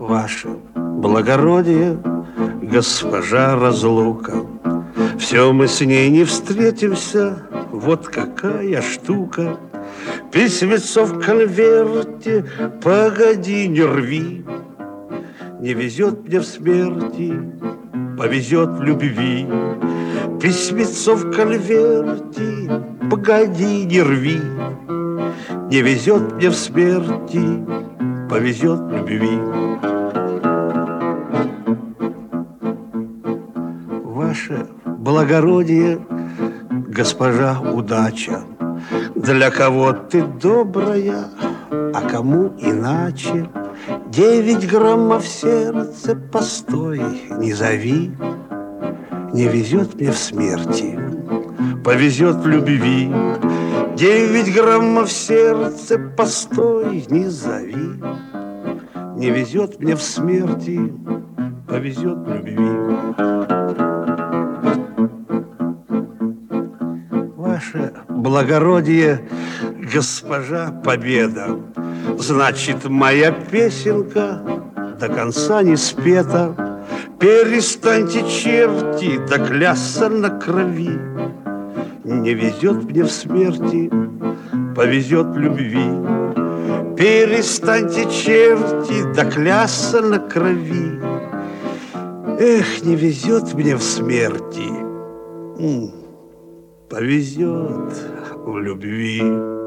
Ваше благородие, госпожа разлука, все мы с ней не встретимся, вот какая штука. Письмецо в конверте, погоди, не рви. Не везет мне в смерти, повезет в любви. Письмецо в конверте, погоди, не рви. Не везет мне в смерти, повезет в любви. Ваше благородие, госпожа удача, для кого ты добрая, а кому иначе. 9 граммов в сердце, постой, не зови. Не везет мне в смерти, повезет в любви. 9 граммов в сердце, постой, не зови. Не везет мне в смерти, повезет в любви. Ваше благородие, госпожа Победа, значит, моя песенка до конца не спета. Перестаньте, черти, доклясться на крови. Не везет мне в смерти, повезет в любви. Перестаньте, черти, доклясться на крови. Эх, не везет мне в смерти, повезет в любви.